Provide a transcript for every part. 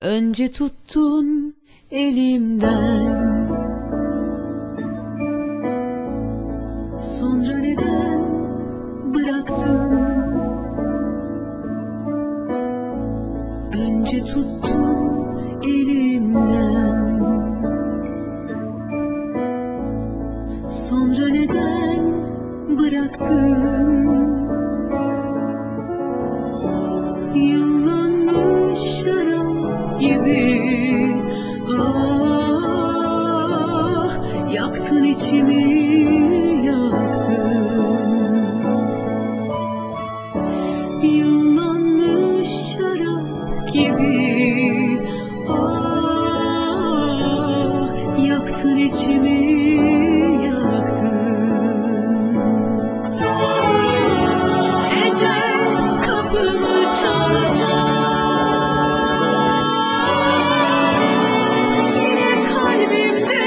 Önce tuttun elimden, sonra neden bıraktın? Önce tuttun elimden, sonra neden bıraktın? Yıllanmış şarap gibi, ah, yaktın içimi, yaktın. Yıllanmış şarap gibi, ah, yaktın içimi, yaktın. Ecel kapımı çalsa, yine kalbimde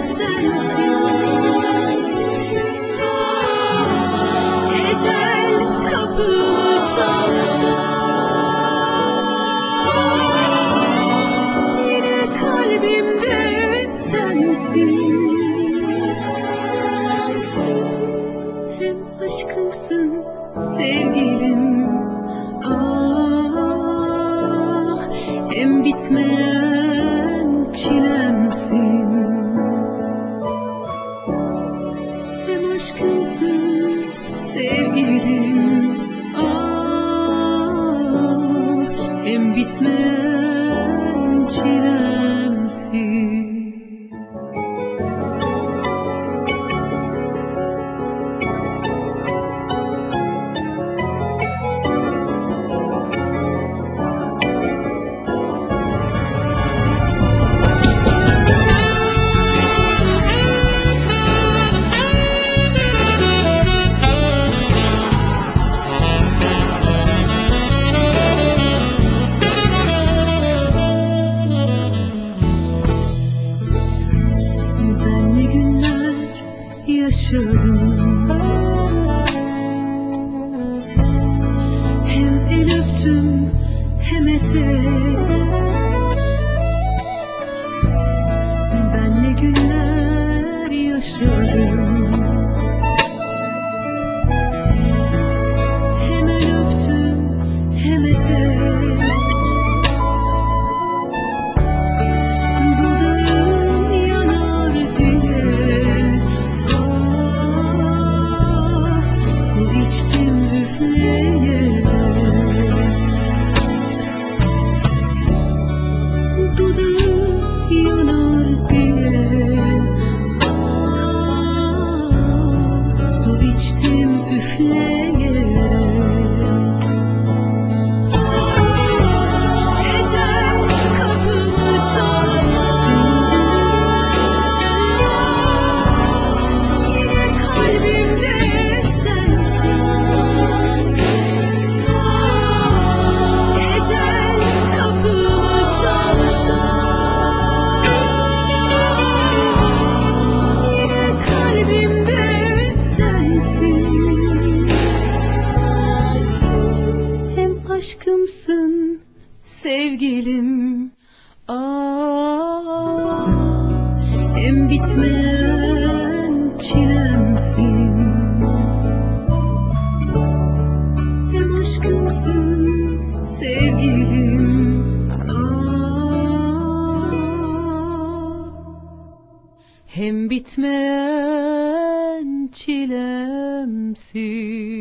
sensin. Ecel kapımı çalsa, yine kalbimde sensin. Hem aşkımsın sevgilim, ah, hem bitmeyen çilemsin. Hem aşkımsın sevgilim, ah, hem bitmeyen çilemsin. Ben ne günler yaşadım, hem el öptüm hem etek. Ben ne günler yaşadım, hem el öptüm hem etek. Dudağım yanar diye, ah, su içtim üfleyerek. Dudağım yanar diye, ah, su içtim üfleyerek. Ecel kapımı çalsa, yine kalbimde sensin. Ecel kapımı çalsa, yine kalbimde sensin. Hem aşkımsın sevgilim, ah, hem bitmeyen çilemsin. Hem aşkımsın sevgilim, ah, hem bitmeyen çilemsin.